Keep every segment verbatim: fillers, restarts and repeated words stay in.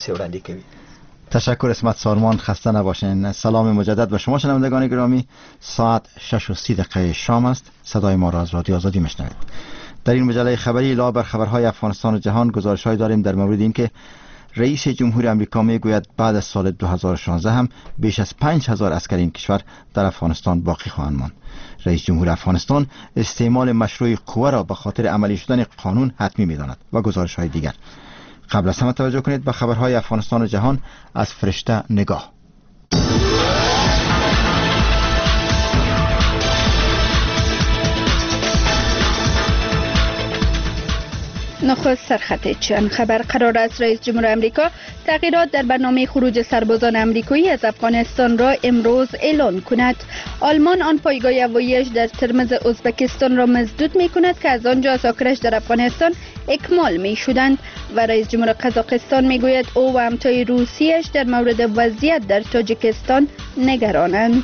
سیورندی کوي. تشکر اسمت سالمان، خسته نباشین. سلام مجدد به شما شنوندگان گرامی. ساعت شش و سی دقیقه شام است. صدای ما را از رادیو آزادی میشنوید. در این مجله خبری لا بر خبرهای افغانستان و جهان گزارش‌های داریم در مورد اینکه رئیس جمهور آمریکا میگوید بعد از سال دو هزار و شانزده هم بیش از پنج هزار عسکر این کشور در افغانستان باقی خواهند ماند. رئیس جمهور افغانستان استعمال مشروع قوه را به خاطر عملی شدن قانون حتمی می‌داند و گزارش‌های دیگر. قبل از همه توجه کنید به خبرهای افغانستان و جهان از فرشته نگاه. نخست سرخط چند خبر. قرار است رئیس جمهور آمریکا تغییرات در برنامه خروج سربازان آمریکایی از افغانستان را امروز اعلان کند. آلمان آن پایگاه هوایی‌اش در ترمز ازبکستان را مسدود می کند که از آنجا اساکرش در افغانستان اکمال می شدند و رئیس جمهور قزاقستان می گوید او و همتای روسیه‌اش در مورد وضعیت در تاجیکستان نگرانند.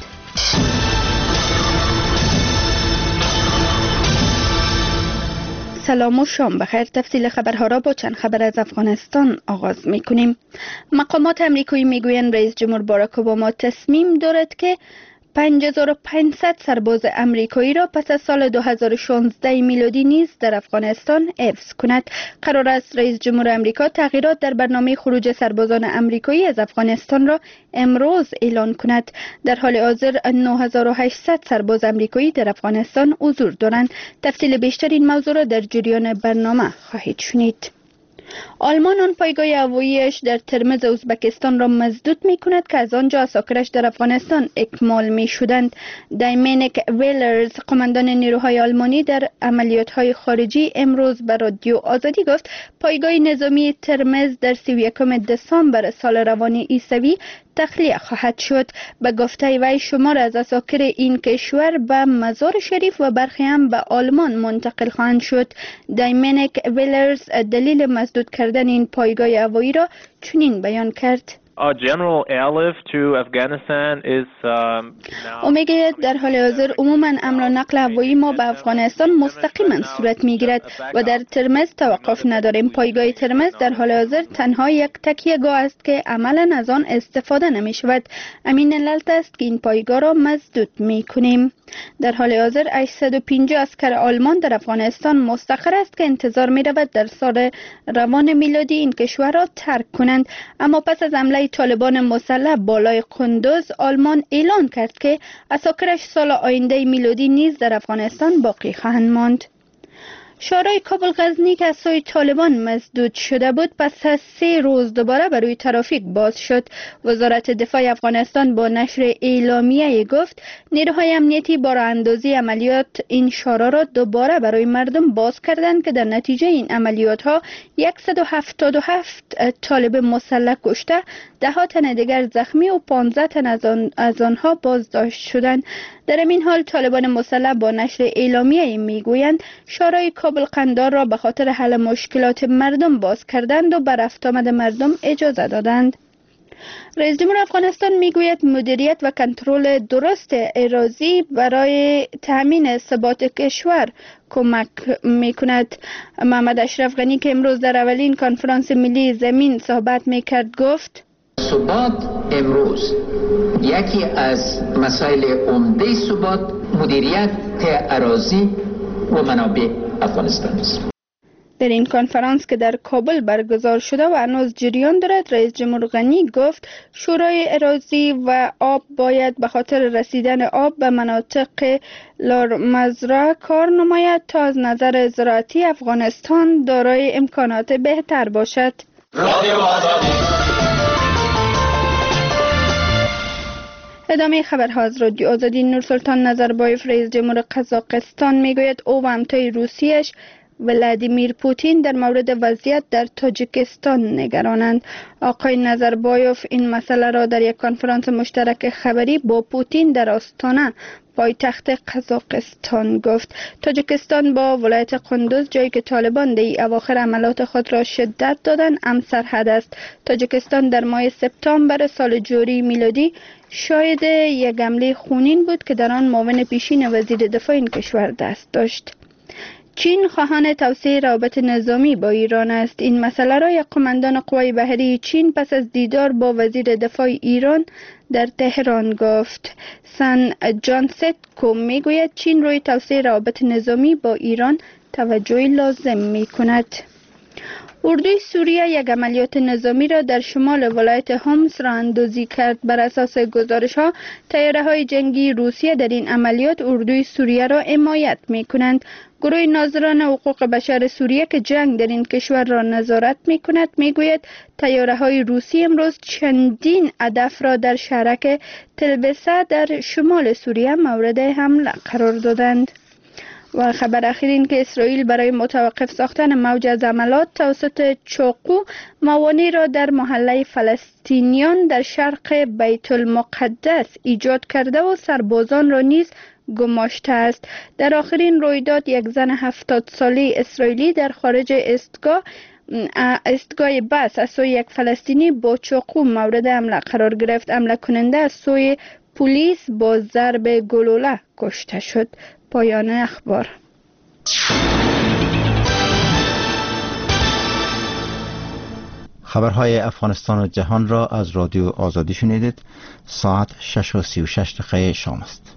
سلام و شام بخیر. تفصیل خبرها را با چند خبر از افغانستان آغاز می کنیم. مقامات امریکایی می گویند رئیس جمهور باراک اوباما تصمیم دارد که پنج هزار و پانصد سرباز امریکایی را پس از سال دو هزار و شانزده میلادی نیز در افغانستان حفظ کند. قرار است رئیس جمهور آمریکا تغییرات در برنامه خروج سربازان امریکایی از افغانستان را امروز اعلان کند. در حال حاضر نه هزار و هشتصد سرباز امریکایی در افغانستان حضور دارند. تفصیل بیشتر این موضوع را در جریان برنامه خواهید شنید. آلمان آن پایگاه هوایی‌اش در ترمز ازبکستان را مسدود می کند که از آنجا اساکرش در افغانستان اکمال می شدند. دایمینیک ویلرز، قماندان نیروهای آلمانی در عملیات‌های خارجی، امروز به رادیو آزادی گفت پایگاه نظامی ترمز در سی و یکم دسامبر سال روان عیسوی تخلیه خواهد شد. به گفته وی شمار از اساکر این کشور به مزار شریف و برخی هم به آلمان منتقل خواهند شد. دایمینیک ویلرز دلیل مسدود کردن این پایگاه هوایی را چنین بیان کرد. او میگوید در حال حاضر عموما امر و نقل هوایی ما به افغانستان مستقیما صورت میگیرد و در ترمز توقف نداریم. پایگاه ترمز در حال حاضر تنها یک تکیه‌گاه است که عملا از آن استفاده نمی شود. همین علت است که این پایگاه را مسدود می کنیم. در حال حاضر هشتصد و پنجاه عسکر آلمان در افغانستان مستقر است که انتظار می رود در سال روان میلادی این کشور را ترک کنند. اما پس از حمله طالبان مسلح بالای قندوز، آلمان اعلان کرد که اساکرش سال آینده میلادی نیز در افغانستان باقی خواهند ماند. شهرهای کابل غزنی که از سوی طالبان مسدود شده بود پس از سه روز دوباره برای ترافیک باز شد. وزارت دفاع افغانستان با نشر اعلامیه گفت نیروهای امنیتی با راه‌اندازی عملیات این شهرها را دوباره برای مردم باز کردند که در نتیجه این عملیات ها صد و هفتاد و هفت طالب مسلح کشته، ده ها تن دیگر زخمی و پانزده تن از, آن از آنها بازداشت شدند. در این حال طالبان مسلح با نشر اعلامیه میگویند شهرهای کابل قندار را به خاطر حل مشکلات مردم باز کردند و به رفت آمد مردم اجازه دادند. رئیس جمهور افغانستان میگوید مدیریت و کنترل درست اراضی برای تامین ثبات کشور کمک میکند. محمد اشرف غنی که امروز در اولین کنفرانس ملی زمین صحبت میکرد گفت ثبات امروز یکی از مسائل عمده ثبات مدیریت اراضی و منابع افغانستان است. در این کنفرانس که در کابل برگزار شده و هنوز جریان دارد، رئیس جمهور غنی گفت شورای اراضی و آب باید به خاطر رسیدن آب به مناطق لارمزرع کار نماید تا از نظر زراعتی افغانستان دارای امکانات بهتر باشد. ادامه خبرها از رادیو آزادی. نورسلطان نظربایف رئیس جمهور قزاقستان میگوید او و همتای روسیه‌اش ولادیمیر پوتین در مورد وضعیت در تاجیکستان نگرانند. آقای نظربایف این مسئله را در یک کنفرانس مشترک خبری با پوتین در آستانه پایتخت قزاقستان گفت. تاجیکستان با ولایت قندوز، جایی که طالبان در اواخر عملیات خود را شدت دادند، هم سرحد است. تاجیکستان در ماه سپتامبر سال جاری میلادی شاهد یک حمله خونین بود که در آن معاون پیشین وزیر دفاع این کشور دست داشت. چین خواهان توسعه روابط نظامی با ایران است. این مسئله را یک قماندان قوای بحری چین پس از دیدار با وزیر دفاع ایران در تهران گفت. سن جانستکو میگوید چین روی توسعه روابط نظامی با ایران توجه لازم می کند. اردوی سوریه یک عملیات نظامی را در شمال ولایت حمص راه اندازی کرد. بر اساس گزارش ها طیاره های جنگی روسیه در این عملیات اردوی سوریه را حمایت می کنند. گروه ناظران حقوق بشر سوریه که جنگ در این کشور را نظارت می کند می گوید طیاره های روسی امروز چندین هدف را در شهرک تلبسه در شمال سوریه مورد حمله قرار دادند. و خبر اخیر این که اسرائیل برای متوقف ساختن موج از حملات توسط چاقو موانع را در محله فلسطینیان در شرق بیت المقدس ایجاد کرده و سربازان را نیز گماشته است. در آخرین رویداد یک زن هفتاد ساله اسرائیلی در خارج استگاه استگاه بس از سوی یک فلسطینی با چاقو مورد حمله قرار گرفت. حمله کننده از سوی پلیس با ضرب گلوله کشته شد. پایان اخبار. خبرهای افغانستان و جهان را از رادیو آزادی شنیدید. ساعت شش و سی و شش دقیقه شام است.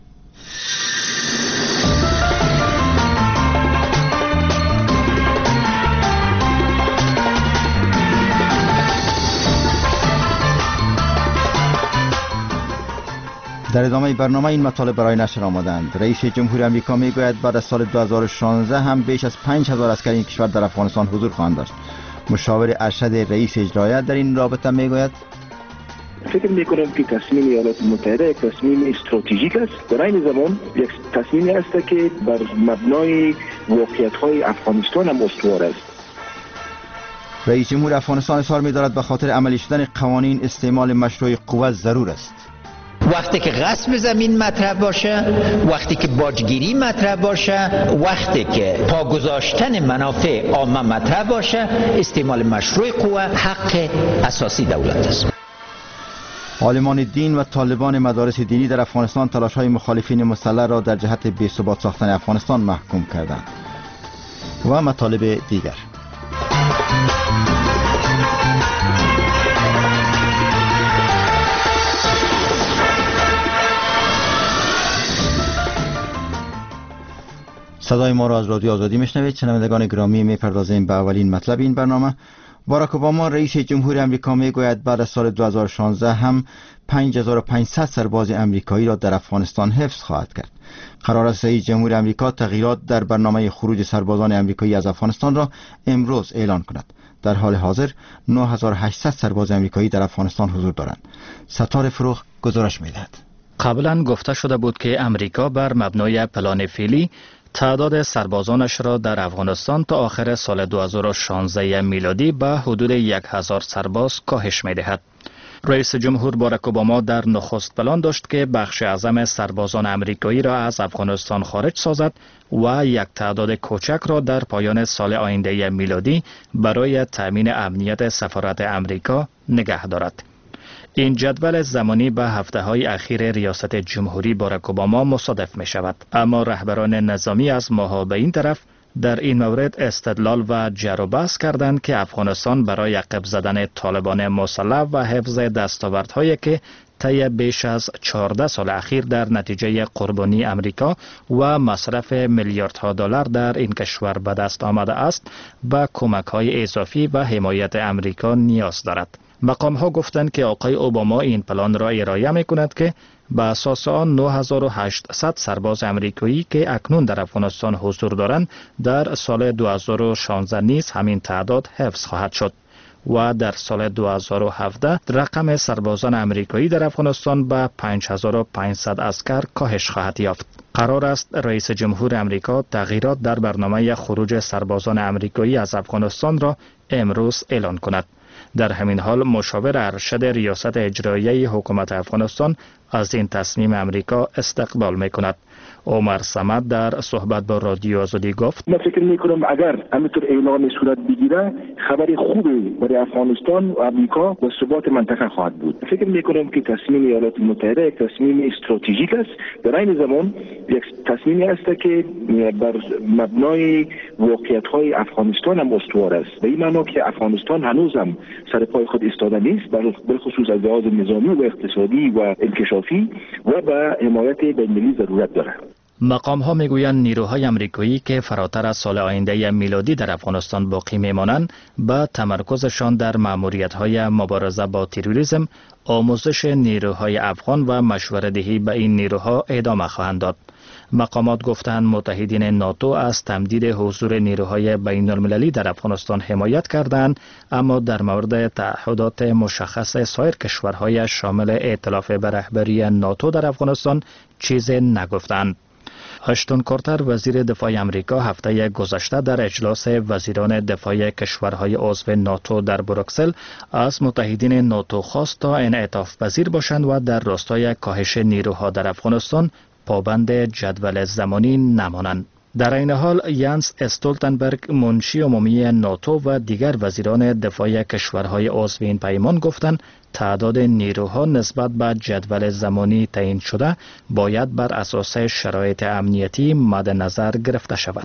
در ادامه برنامه این مطالب برای نشر آمدند. رئیس جمهور آمریکا میگوید بعد از سال دو هزار و شانزده هم بیش از پنج هزار عسکر این کشور در افغانستان حضور خواهند داشت. مشاور ارشد رئیس اجرایی در این رابطه میگوید فکر میکنم که تصمیم ایالات متحده یک تصمیم استراتژیک است، در این زمان یک تصمیمی است که بر مبنای واقعیت‌های افغانستان هم استوار است. رئیس جمهور افغانستان اظهار می‌دارد به خاطر عملی شدن قوانین استعمال مشروع قوت ضرور است. وقتی که غصب زمین مطرح باشه، وقتی که باجگیری مطرح باشه، وقتی که پا گذاشتن منافع عامه مطرح باشه، استعمال مشروع قوه حق اساسی دولت است. عالمان دین و طالبان مدارس دینی در افغانستان تلاش‌های مخالفین مسلح را در جهت بی‌ثبات ساختن افغانستان محکوم کردند. و مطالب دیگر. صدای ما را از رادیو آزادی میشنوید. شنوندگان گرامی، میپردازیم به اولین مطلب این برنامه. باراک اوباما رئیس جمهور آمریکا میگوید بعد از سال دو هزار و شانزده هم پنج هزار و پانصد سرباز آمریکایی را در افغانستان حفظ خواهد کرد. قرار است رئیس جمهور آمریکا تغییرات در برنامه خروج سربازان آمریکایی از افغانستان را امروز اعلان کند. در حال حاضر نه هزار و هشتصد سرباز آمریکایی در افغانستان حضور دارند. ستاره فروغ گزارش میدهد. قبلا گفته شده بود که آمریکا بر مبنای پلان فعلی تعداد سربازانش را در افغانستان تا آخر سال دو هزار و شانزده میلادی به حدود یک هزار سرباز کاهش می دهد. رئیس جمهور باراک اوباما در نخست پلان داشت که بخش اعظم سربازان آمریکایی را از افغانستان خارج سازد و یک تعداد کوچک را در پایان سال آینده میلادی برای تامین امنیت سفارت آمریکا نگه دارد. این جدول زمانی به هفته‌های اخیر ریاست جمهوری باراک اوباما مصادف می شود، اما رهبران نظامی از ماها به این طرف در این مورد استدلال و جر و بحث کردند که افغانستان برای عقب زدن طالبان مسلح و حفظ دستاوردهایی که طی بیش از چهارده سال اخیر در نتیجه قربانی امریکا و مصرف میلیاردها دلار در این کشور به دست آمده است، به کمک‌های اضافی و حمایت امریکا نیاز دارد. مقام ها گفتند که آقای اوباما این پلان را ارائه می کند که به اساس آن نه هزار و هشتصد سرباز امریکایی که اکنون در افغانستان حضور دارند در سال دو هزار و شانزده نیز همین تعداد حفظ خواهد شد و در سال دو هزار و هفده رقم سربازان امریکایی در افغانستان به پنج هزار و پانصد عسکر کاهش خواهد یافت. قرار است رئیس جمهور آمریکا تغییرات در برنامه خروج سربازان امریکایی از افغانستان را امروز اعلان کند. در همین حال مشاور ارشد ریاست اجرایی حکومت افغانستان از این تصمیم امریکا استقبال میکند. عمر صمد در صحبت با رادیو آزادی گفت: من فکر میکنم اگر همینطور اعلام صورت بگیره خبر خوبی برای افغانستان و امریکا و ثبات منطقه خواهد بود. فکر میکنم که تصمیم ایالات متحده یک تصمیم استراتژیک است، در این زمان یک تصمیمی است که بر مبنای واقعیت‌های افغانستان هم استوار است. به این معنی که افغانستان هنوز هم سر پای خود ایستاده نیست، بالخصوص از لحاظ نظامی و اقتصادی و انکشافی و به حمایت بین‌المللی ضرورت دارد. مقام ها میگویند نیروهای امریکایی که فراتر از سال آینده میلادی در افغانستان باقی میمانند با تمرکزشان در مأموریت های مبارزه با تروریسم، آموزش نیروهای افغان و مشورت دهی به این نیروها ادامه خواهند داد. مقامات گفتند متحدین ناتو از تمدید حضور نیروهای بین المللی در افغانستان حمایت کردند، اما در مورد تعهدات مشخص سایر کشورهای شامل ائتلاف به رهبری ناتو در افغانستان چیزی نگفتند. اشتون کارتر وزیر دفاع امریکا هفته گذشته در اجلاس وزیران دفاع کشورهای عضو ناتو در بروکسل از متحدین ناتو خواست تا انعطاف پذیر باشند و در راستای کاهش نیروها در افغانستان پابند جدول زمانی نمانند. در این حال یانس استولتنبرگ منشی عمومی ناتو و دیگر وزیران دفاع کشورهای عضو این پیمان گفتند تعداد نیروها نسبت به جدول زمانی تعیین شده باید بر اساس شرایط امنیتی مد نظر گرفته شود.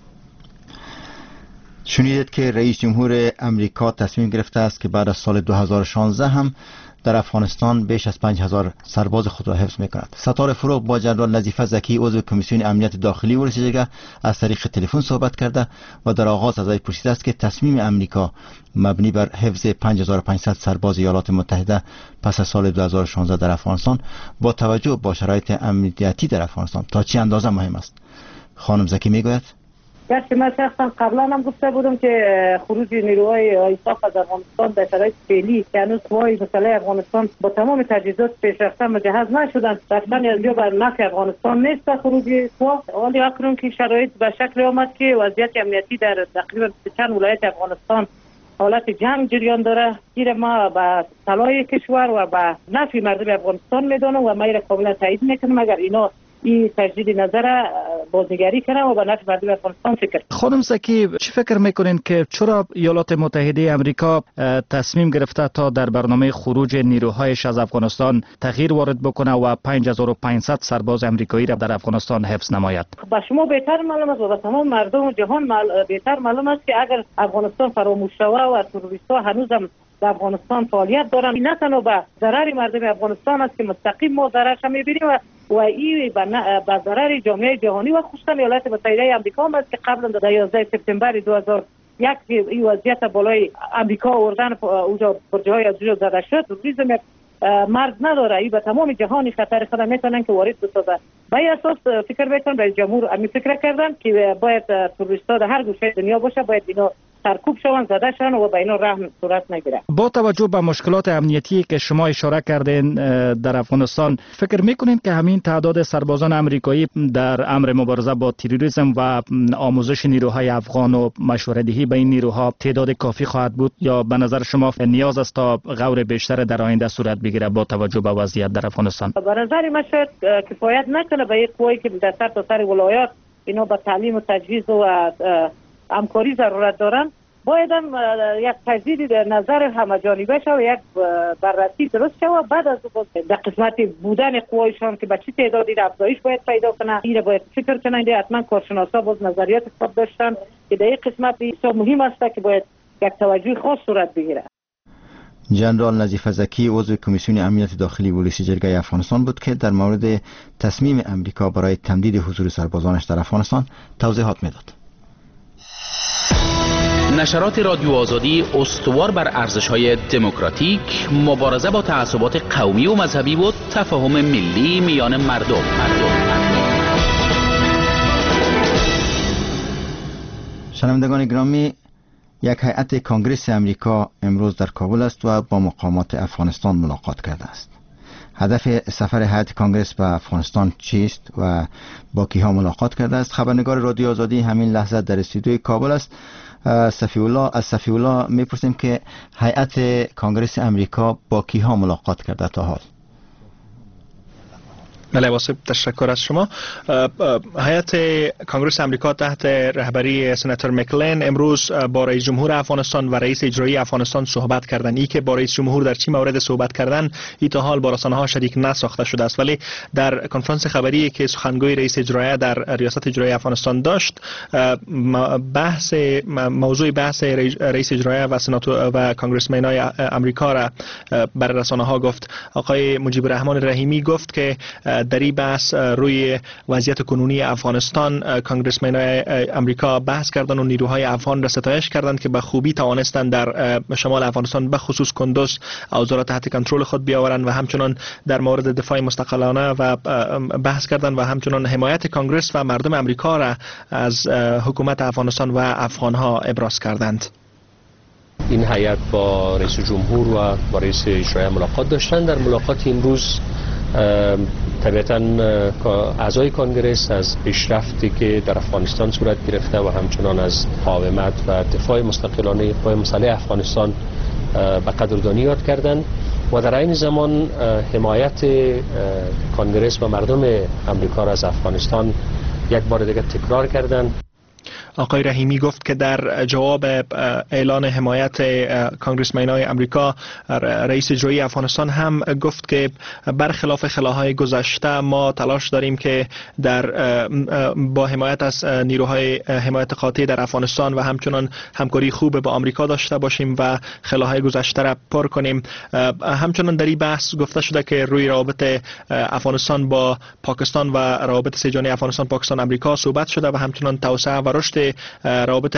شنیدید که رئیس جمهور امریکا تصمیم گرفته است که بعد از سال دو هزار و شانزده هم در افغانستان بیش از پنج هزار سرباز خود را حفظ می‌کند. ستاره فروغ با جنرال نظیفه زکی عضو کمیسیون امنیت داخلی ولسی جرگه از طریق تلفن صحبت کرده و در آغاز از وی پرسیده است که تصمیم امریکا مبنی بر حفظ پنج هزار و پانصد سرباز ایالات متحده پس از سال دو هزار و شانزده در افغانستان با توجه با شرایط امنیتی در افغانستان تا چه اندازه مهم است. خانم زکی میگوید: گرچه من شخصا قبلا هم گفته بودم که خروج نیروهای آیساف از افغانستان در شرایط فعلی که هنوز قوای مسلح افغانستان با تمام تجهیزات پیشرفته مجهز نشدند، قطعا از جا بر نفع افغانستان نیست خروج قوا. ولی اکنون که شرایط به شکل آمد که وضعیت امنیتی در تقریبا چند ولایت افغانستان حالت جنگ جریان داره، گیر ما به صلاح کشور و به نفع مردم افغانستان میدانم و ما را کاملا تایید میکنم اگر اینا این تجدید نظر بازنگری کنه و به نفع مردم افغانستان فکر. خانم زکی چی فکر میکنین که چرا ایالات متحده امریکا تصمیم گرفته تا در برنامه خروج نیروهایش از افغانستان تغییر وارد بکنه و پنج هزار و پانصد سرباز امریکایی را در افغانستان حفظ نماید؟ با شما بهتر معلوم است و به تمام مردم جهان بهتر معلوم است که اگر افغانستان فراموش شود و تروریست‌ها هنوزم در افغانستان فعالیت دارن، نه تنها به ضرر مردم افغانستان است که مستقیم ما ضررش می‌بینیم و و این به ضرر جامعه جهانی و خصوصا ایالات متحده آمریکا هم است که قبل از یازده سپتامبر دو هزار و یک این وضعیت بالای آمریکا آوردن اونجا برج‌های از اونجا زده شد. تروریسم مرد نداره، این به تمام جهانی خطر خود میتونن که وارد بسازن. به این اساس فکر میکنم رئیس جمهور امی فکر کردن که باید تروریست‌ها در هر گوشه دنیا باشه، باید اینا سرکوب شوند، زده شوند و به اینا رحم صورت نگیره. با توجه به مشکلات امنیتی که شما اشاره کردین در افغانستان، فکر میکنین که همین تعداد سربازان امریکایی در امر مبارزه با تروریسم و آموزش نیروهای افغان و مشوره‌دهی به این نیروها تعداد کافی خواهد بود یا به نظر شما نیاز است تا غور بیشتر در آینده صورت بگیره با توجه به وضعیت در افغانستان؟ به نظر من شاید کفایت نکنه به این قوایی که در سر تا سر ولایات اینا با تعلیم و تجهیز و همکاری ضرورت دارن. باید هم یک تجدید نظر همه‌جانبه شه و یک بررسی درست شه و بعد از در قسمت بودن قوایشان که به چه تعدادی افزایش باید پیدا کنه، این باید فکر کنند. حتما کارشناسا باز نظریات خود داشتن که در این قسمت بسیار مهم است که باید یک توجه خاص صورت بگیره. جنرال نظیفه زکی عضو کمیسیون امنیت داخلی ولسی جرگه افغانستان بود که در مورد تصمیم امریکا برای تمدید حضور سربازانش در افغانستان توضیحات میداد. نشرات رادیو آزادی استوار بر ارزش‌های دموکراتیک، مبارزه با تعصبات قومی و مذهبی و تفاهم ملی میان مردم. شنوندگان گرامی، یک هیئت کنگره امریکا امروز در کابل است و با مقامات افغانستان ملاقات کرده است. هدف سفر هیئت کنگره به افغانستان چیست و با کیها ملاقات کرده است؟ خبرنگار رادیو آزادی همین لحظه در استودیوی کابل است. صفی الله از صفی الله میپرسیم که هیئت کنگره امریکا با کیها ملاقات کرده تا حال؟ بله واسه تشکر از شما. هیئت کنگره آمریکا تحت رهبری سناتور مکلین امروز با رئیس جمهور افغانستان و رئیس اجرایی افغانستان صحبت کردند. ای که با رئیس جمهور در چی مورد صحبت کردن ای تا حال با رسانه‌ها شریک نساخته شده است، ولی در کنفرانس خبری که سخنگوی رئیس اجرایی در ریاست اجرایی افغانستان داشت، بحث موضوع بحث رئیس اجرایی و سناتور و کنگرسمن‌های آمریکا را بر رسانه‌ها گفت. آقای مجیب الرحمن رحیمی گفت که در این بحث روی وضعیت کنونی افغانستان کنگرسمن‌های آمریکا بحث کردند و نیروهای افغان را ستایش کردند که به خوبی توانستند در شمال افغانستان به خصوص کندوز اوضاع را تحت کنترل خود بیاورند و همچنان در مورد دفاع مستقلانه و بحث کردند و همچنان حمایت کنگرس و مردم آمریکا را از حکومت افغانستان و افغانها ابراز کردند. این هیئت با رئیس جمهور و با رئیس اجرایی ملاقات داشتند. در ملاقات امروز طبیعتاً اعضای کنگرس از پیشرفتی که در افغانستان صورت گرفته و همچنان از مقاومت و دفاع مستقلانه قوای مسلح افغانستان به قدردانی یاد کردند و در این زمان حمایت کنگرس و مردم آمریکا را از افغانستان یک بار دیگر تکرار کردند. آقای رحیمی گفت که در جواب اعلان حمایت کنگرسمن‌های آمریکا، رئیس اجرایی افغانستان هم گفت که برخلاف خلاهای گذشته ما تلاش داریم که در با حمایت از نیروهای حمایت قاطع در افغانستان و همچنان همکاری خوب با آمریکا داشته باشیم و خلاهای گذشته را پر کنیم. همچنان در این بحث گفته شده که روی روابط افغانستان با پاکستان و روابط سه‌جانبه افغانستان پاکستان آمریکا صحبت شده و همچنان توسعه و رشد روابط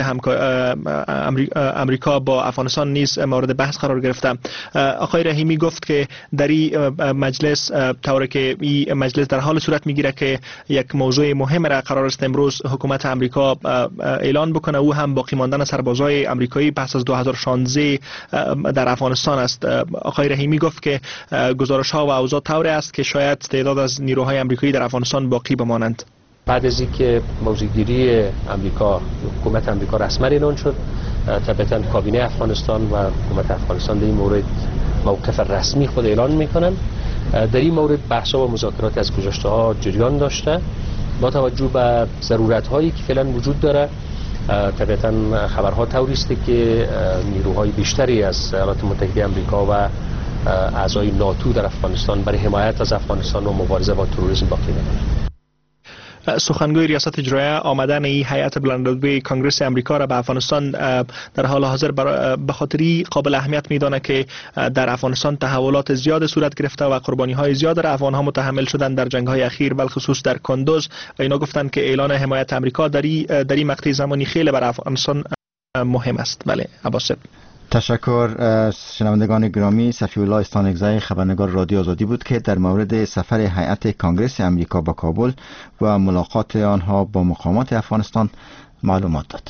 امریکا با افغانستان نیز مورد بحث قرار گرفته. آقای رحیمی گفت که در این مجلس طوری که این مجلس در حال صورت میگیره که یک موضوع مهم را قرار است امروز حکومت امریکا اعلان بکنه، او هم باقی ماندن سربازای امریکایی پس از دو هزار و شانزده در افغانستان است. آقای رحیمی گفت که گزارش ها و اوضاع طوری است که شاید تعداد از نیروهای امریکایی در افغانستان باقی بمانند. بعد از اینکه موضوعگیری امریکا حکومت امریکا رسما اعلان شد، طبعا کابینه افغانستان و حکومت افغانستان در این مورد موقف رسمی خود اعلان میکنند. در این مورد بحث و مذاکرات از گذشته ها جریان داشته با توجه به ضرورت هایی که فعلا وجود داره. طبعا خبرها طوری است که نیروهای بیشتری از ایالات متحده آمریکا و اعضای ناتو در افغانستان برای حمایت از افغانستان و مبارزه با تروریسم باقی میمانند. سخنگوی ریاست اجرایی آمدن این هیئت بلندرتبه کنگرس امریکا را به افغانستان در حال حاضر به خاطری قابل اهمیت میدانه که در افغانستان تحولات زیاد صورت گرفته و قربانی های زیاد در افغان ها متحمل شدن در جنگ های اخیر، بالخصوص در کندوز، و اینا گفتند که اعلان حمایت امریکا در این مقطع زمانی خیلی بر افغانستان مهم است. بله عباسب. تشکر. شنوندگان گرامی، صفی الله استانگزای خبرنگار رادیو آزادی بود که در مورد سفر هیئت کنگرس امریکا با کابل و ملاقات آنها با مقامات افغانستان معلومات داد.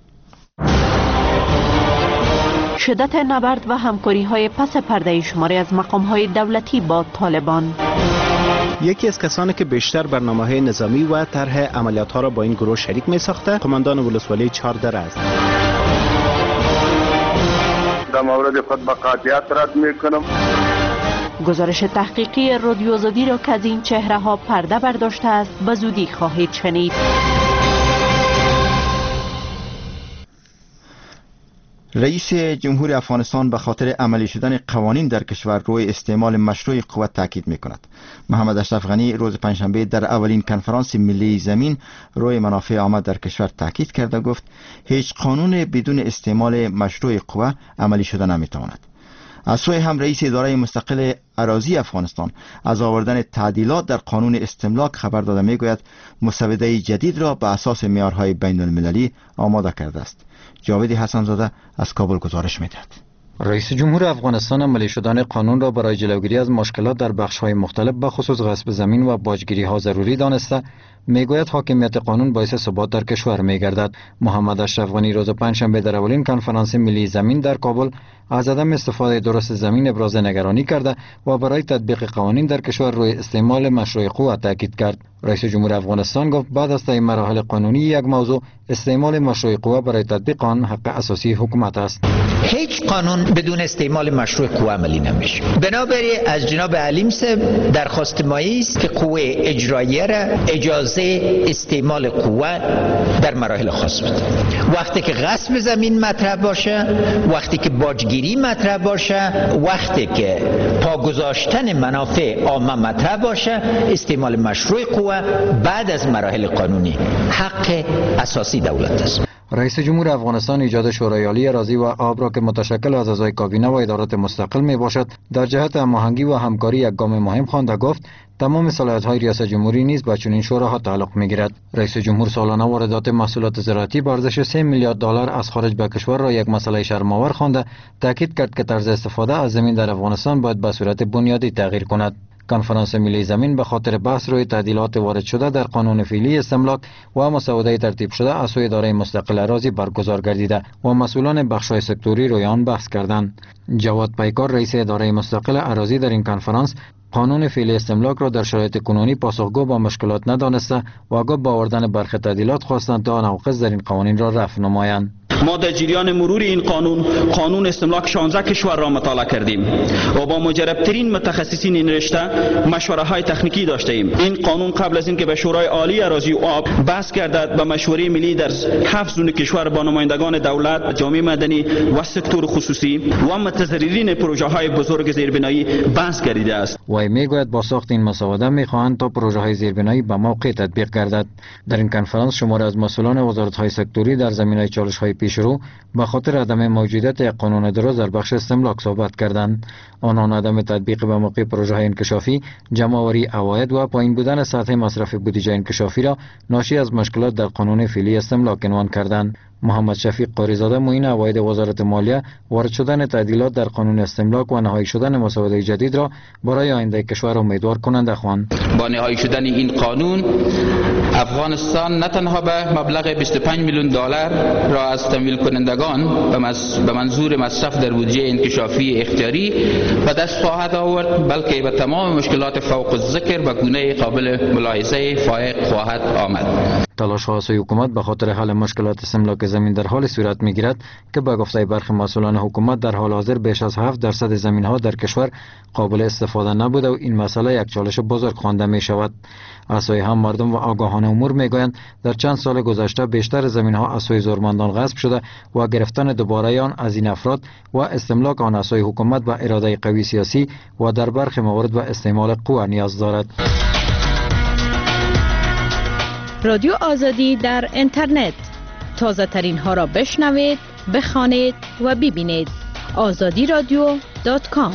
شدت نبرد و همکاری های پس پرده شماری از مقام های دولتی با طالبان. یکی از کسانی که بیشتر برنامه‌های نظامی و طرح عملیات‌ها را با این گروه شریک می‌ساخته، قماندان ولسوالی چهارده است. در مورد خود به قاطعیت رد میکنم. گزارش تحقیقی رادیو آزادی را که از این چهره ها پرده برداشته است به زودی خواهید شنید. رئیس جمهور افغانستان به خاطر عملی شدن قوانین در کشور روی استعمال مشروع قوت تاکید می‌کند. محمد اشرف غنی روز پنجشنبه در اولین کنفرانس ملی زمین روی منافع عامه در کشور تاکید کرد و گفت هیچ قانون بدون استعمال مشروع قوه عملی شده نمی‌تواند. از سوی هم رئیس اداره مستقل اراضی افغانستان از آوردن تعدیلات در قانون استملاک خبر داده میگوید مسوده جدید را به اساس معیارهای بین المللی آماده کرده است. جاوید حسن‌زاده از کابل گزارش می‌دهد. رئیس جمهور افغانستان عملی شدن قانون را برای جلوگیری از مشکلات در بخش‌های مختلف به خصوص غصب زمین و باجگیری‌ها ضروری دانسته، میگوید حاکمیت قانون باعث ثبات در کشور می‌گردد. محمد اشرف غنی روز پنجشنبه در اولین کنفرانس ملی زمین در کابل از عدم استفاده درست زمین ابراز نگرانی کرده و برای تطبیق قوانین در کشور روی استعمال مشروع قوه تاکید کرد. رئیس جمهور افغانستان گفت بعد از طی مراحل قانونی یک موضوع، استعمال مشروع قوه برای تطبیق آن حق اساسی حکومت است. هیچ قانون بدون استعمال مشروع قوه عملی نمیشه. بنابراین از جناب علیم صاحب درخواست مایی است که قوه اجراییه را اجازه استعمال قوه در مراحل خاص بده. وقتی که غصب زمین مطرح باشه، وقتی که باجگیری مطرح باشه، وقتی که پا گذاشتن منافع عامه مطرح باشه، استعمال مشروع قوه بعد از مراحل قانونی حق اساسی دولت است. رئیس جمهور افغانستان ایجاد شورای عالی اراضی و آب را که متشکل از اعضای کابینه و ادارات مستقل می باشد در جهت هماهنگی و همکاری یک گام مهم خواند و گفت تمام صلاحیت‌های ریاست جمهوری نیز به چنین شوراها تعلق می‌گیرد. رئیس جمهور سالانه واردات محصولات زراعتی به ارزش سه میلیارد دلار از خارج به کشور را یک مسئله شرم‌آور خوانده تاکید کرد که طرز استفاده از زمین در افغانستان باید به صورت بنیادی تغییر کند. کنفرانس ملی زمین به خاطر بحث روی تعدیلات وارد شده در قانون فعلی استملاک و مسوده ترتیب شده از سوی اداره مستقل اراضی برگزار گردیده و مسئولان بخش‌های سکتوری روی آن بحث کردند. جواد پیکار رئیس اداره مستقل اراضی در این کنفرانس قانون فعلی استملاک را در شرایط کنونی پاسخگو با مشکلات ندانسته و آگاه با آوردن برخی تعدیلات خواستند تا نواقص در این قوانین را رفع نمایند. ما در جریان مرور این قانون قانون استملاک شانزده کشور را مطالعه کردیم و با مجربترین متخصصین این رشته مشوره های تکنیکی داشته ایم. این قانون قبل از اینکه به شورای عالی اراضی و آب بحث گردد به مشوره ملی در هفت زون کشور با نمایندگان دولت، جامعه مدنی و سکتور خصوصی و متضررین پروژه های بزرگ زیربنایی بحث گردیده است. وی میگوید با ساخت این مسوده میخواهند تا پروژه های زیربنایی به موقع تطبیق گردد. در این کنفرانس شماری از مسئولان وزارت های سکتوری در زمینه چالش های پیشرو به خاطر عدم موجودیت یک قانون درست در بخش استملاک صحبت کردند. آنان عدم تطبیق به موقع پروژه های انکشافی، جمع‌آوری عواید و پایین بودن سطح مصرف بودجه انکشافی را ناشی از مشکلات در قانون فعلی استملاک عنوان کردند. محمد شفیق قاریزاده معین عواید وزارت مالیه وارد شدن تعدیلات در قانون استملاک و نهایی شدن مسوده جدید را برای آینده کشور امیدوار کننده خواند. با نهایی شدن این قانون افغانستان نه تنها به مبلغ بیست و پنج میلیون دلار را از تمویل کنندگان به منظور مصرف در بودجه انکشافی اختیاری به دست خواهد آورد، بلکه به تمام مشکلات فوق الذکر به گونه قابل ملاحظه فائق خواهد آمد. تلاش ها سوی حکومت به خاطر حل مشکلات استملاک زمین در حال صورت میگیرد که به گفته برخی مسئولان حکومت در حال حاضر بیش از هفت درصد زمین ها در کشور قابل استفاده نبوده و این مسئله یک چالش بزرگ خوانده می شود. از سوی هم مردم و آگاهان امور میگویند در چند سال گذشته بیشتر زمین ها از سوی زورمندان غصب شده و گرفتن دوباره آن از این افراد و استملاک آن از سوی حکومت و اراده قوی سیاسی و در برخی موارد و استعمال قوه نیاز دارد. رادیو آزادی در اینترنت تازه ترین ها را بشنوید، بخوانید و ببینید. آزادی رادیو دات کام.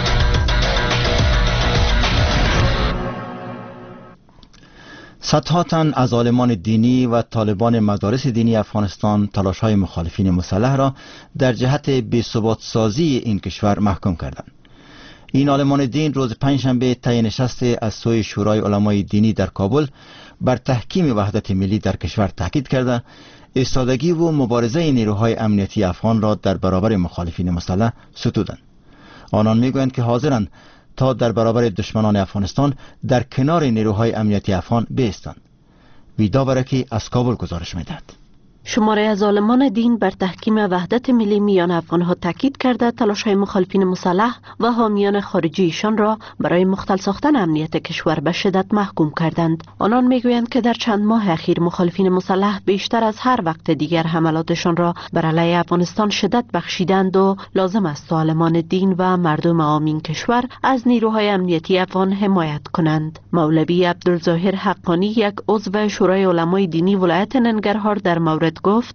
صدها تن از عالمان دینی و طالبان مدارس دینی افغانستان تلاش‌های مخالفین مسلح را در جهت بی‌ثبات سازی این کشور محکوم کردند. این عالمان دین روز پنجشنبه طی نشست از سوی شورای علمای دینی در کابل بر تحکیم وحدت ملی در کشور تاکید کرده ایستادگی و مبارزه نیروهای امنیتی افغان را در برابر مخالفین مسلح ستودند. آنان میگویند که حاضرند تا در برابر دشمنان افغانستان در کنار نیروهای امنیتی افغان بایستند. ویدا برکی از کابل گزارش میدهد. شماره از عالمان دین بر تحکیم وحدت ملی میان افغانها تاکید کرده تلاش‌های مخالفین مسلح و حامیان خارجیشان را برای مختل ساختن امنیت کشور به شدت محکوم کردند. آنان میگویند که در چند ماه اخیر مخالفین مسلح بیشتر از هر وقت دیگر حملاتشان را بر علیه افغانستان شدت بخشیدند و لازم است عالمان دین و مردم عام کشور از نیروهای امنیتی افغان حمایت کنند. مولوی عبدالظاهر حقانی یک عضو شورای علمای دینی ولایت ننگرهار در مورد گفت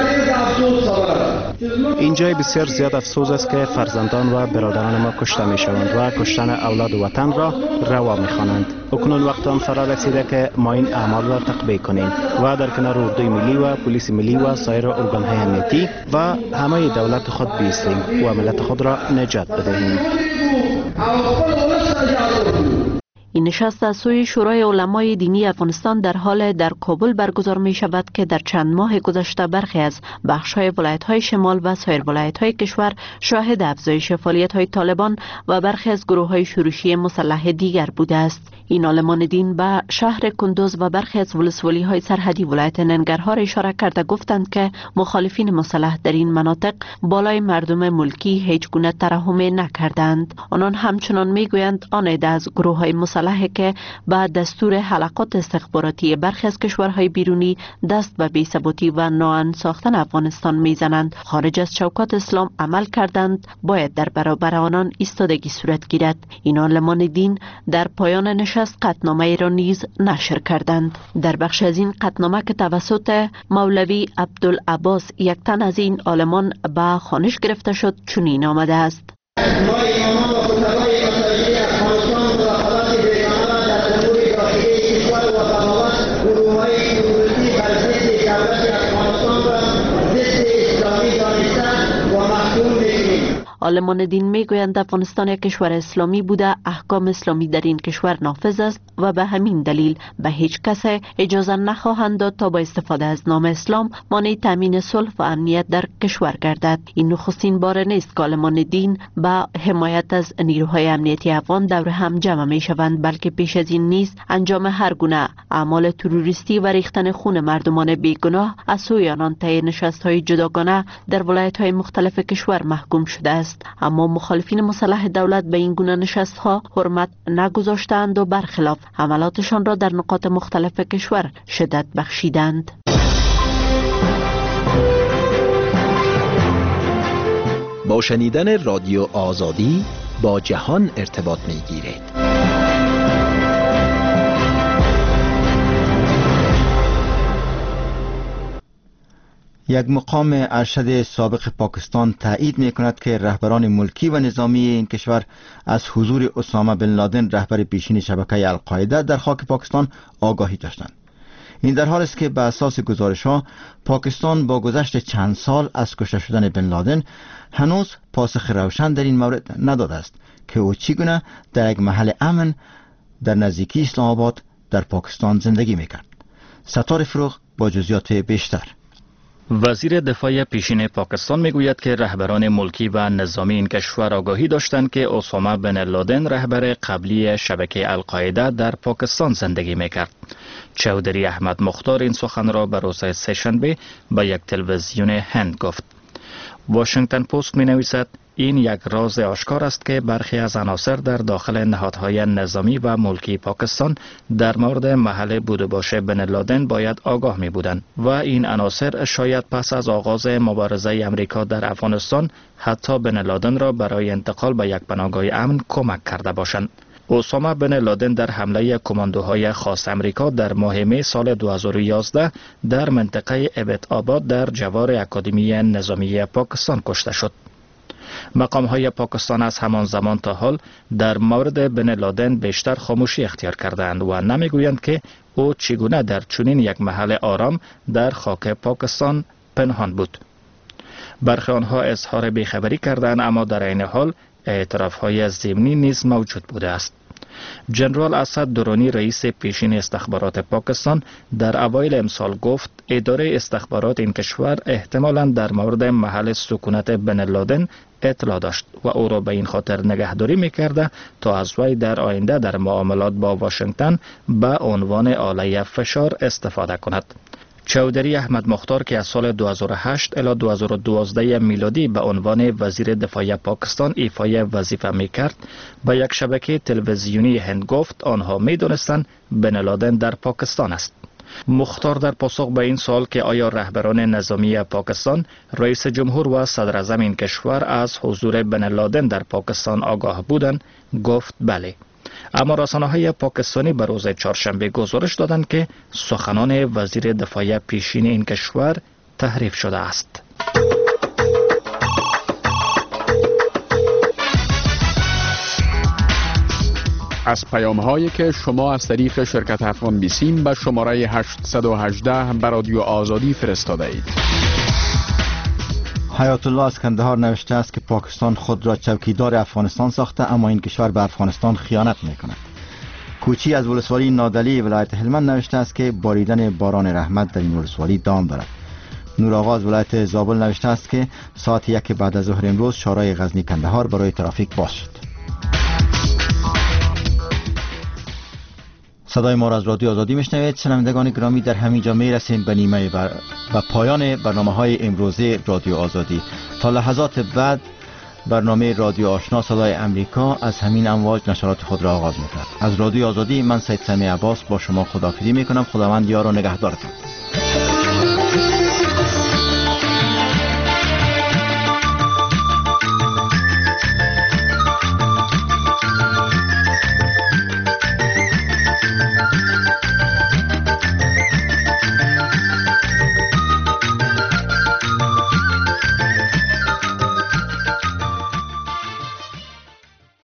این جای بسیار زیاد افسوس است که فرزندان و برادران ما کشته می شوند و کشتن اولاد وطن را روا می خوانند. اکنون وقت آن فرا رسیده که ما این اعمال را تقبیح کنیم و در کنار اردوی ملی و پلیس ملی و سایر ارگان‌های امنیتی و همه دولت خود بایستیم و ملت خود را نجات بدهیم. این نشست از سوی شورای علمای دینی افغانستان در حال در کابل برگزار می شود که در چند ماه گذشته برخی از بخش‌های ولایت‌های شمال و سایر ولایت‌های کشور شاهد افزایش فعالیت‌های طالبان و برخی از گروه‌های شورشی مسلح دیگر بوده است. این عالمان دین به شهر کندوز و برخی از ولسوالی‌های سرحدی ولایت ننگرهار اشاره کرده گفتند که مخالفین مسلح در این مناطق بالای مردم ملکی هیچ گونه ترحم نکردند. آنان همچنان میگویند آن عده از گروه‌های مسلحی که با دستور حلقات استخباراتی برخی از کشورهای بیرونی دست به بی‌ثباتی و ناامن ساختن افغانستان میزنند خارج از چوکات اسلام عمل کردند باید در برابر آنان ایستادگی صورت گیرد. این عالمان دین در پایان نشست قطعنامه را نیز نشر کردند. در بخش از این قطعنامه که توسط مولوی عبدالعباس یک تن از این عالمان به خوانش گرفته شد چنین آمده است: عالمان دین میگویند افغانستان یک کشور اسلامی بوده، احکام اسلامی در این کشور نافذ است و به همین دلیل به هیچ کس اجازه نخواهند داد تا با استفاده از نام اسلام مانع تامین صلح و امنیت در کشور گردد. این نخستین بار نیست که عالمان دین به حمایت از نیروهای امنیتی افغان دور هم جمع می شوند، بلکه پیش از این نیز انجام هر گونه اعمال تروریستی و ریختن خون مردمان بیگناه از سوی آنان طی نشست‌های جداگانه در ولایت‌های مختلف کشور محکوم شده است. اما مخالفین مسلح دولت به این گونه نشست‌ها حرمت نگذاشتند و برخلاف حملاتشان را در نقاط مختلف کشور شدت بخشیدند. با شنیدن رادیو آزادی با جهان ارتباط می‌گیرید. یک مقام ارشد سابق پاکستان تایید می کند که رهبران ملکی و نظامی این کشور از حضور اسامه بن لادن رهبر پیشین شبکه القاعده در خاک پاکستان آگاهی داشتند. این در حالی است که به اساس گزارش‌ها پاکستان با گذشت چند سال از کشته شدن بن لادن هنوز پاسخ روشن در این مورد نداده است که او چگونه در یک محل امن در نزدیکی اسلام آباد در پاکستان زندگی می‌کرد. ستار فروغ با جزئیات بیشتر. وزیر دفاع پیشین پاکستان میگوید که رهبران ملکی و نظامی این کشور آگاهی داشتند که اسامه بن لادن رهبر قبلی شبکه القاعده در پاکستان زندگی میکرد. چودری احمد مختار این سخن را به روز سه‌شنبه به یک تلویزیون هند گفت. واشنگتن پست می نویسد این یک راز آشکار است که برخی از عناصر در داخل نهادهای نظامی و ملکی پاکستان در مورد محل بود و باش بن لادن باید آگاه می بودند و این عناصر شاید پس از آغاز مبارزه امریکا در افغانستان حتی بن لادن را برای انتقال به یک پناهگاه امن کمک کرده باشند. اسامه بن لادن در حمله کماندوهای خاص امریکا در ماه می سال دو هزار و یازده در منطقه ابت آباد در جوار اکادمی نظامی پاکستان کشته شد. مقام های پاکستان از همان زمان تا حال در مورد بن لادن بیشتر خاموشی اختیار کردند و نمیگویند که او چگونه در چنین یک محل آرام در خاک پاکستان پنهان بود. برخی آنها اظهار بیخبری کردند، اما در این حال اعتراف های ضمنی نیز موجود بوده است. جنرال اسد درانی رئیس پیشین استخبارات پاکستان در اوایل امسال گفت اداره استخبارات این کشور احتمالاً در مورد محل سکونت بن لادن اطلاع داشت و او را به این خاطر نگهداری می‌کرده تا از وی در آینده در معاملات با واشنگتن به عنوان آله فشار استفاده کند. چودری احمد مختار که از سال دو هزار و هشت الی دو هزار و دوازده میلادی به عنوان وزیر دفاع پاکستان ایفای وظیفه میکرد، با یک شبکه تلویزیونی هند گفت آنها میدانستند بن لادن در پاکستان است. مختار در پاسخ به این سوال که آیا رهبران نظامی پاکستان، رئیس جمهور و صدر اعظم این کشور از حضور بن لادن در پاکستان آگاه بودند، گفت بله. اما رسانه‌های پاکستانی به روز چهارشنبه گزارش دادند که سخنان وزیر دفاع پیشین این کشور تحریف شده است. از پیام‌هایی که شما از طریق شرکت افغان بیسیم به شماره هشتصد و هجده به رادیو آزادی فرستاده اید. حیات الله از کندهار نوشته است که پاکستان خود را چوکیدار افغانستان ساخته، اما این کشور به افغانستان خیانت می‌کند. کوچی از ولسوالی نادلی ولایت هلمند نوشته است که باریدن باران رحمت در این ولسوالی دام دارد. نور آقا از ولایت زابل نوشته است که ساعت یک بعد از ظهر امروز شارع غزنی کندهار برای ترافیک باز شد. صدای ما را از رادیو آزادی میشنوید. شنوندگان گرامی، در همین جا میرسیم به نیمه بر... و پایان برنامه های امروزه رادیو آزادی. تا لحظات بعد برنامه رادیو آشنا صدای امریکا از همین امواج نشرات خود را آغاز می‌کند. از رادیو آزادی من سید سمیع عباس با شما خداحافظی میکنم. خداوند یار و نگهدارتان.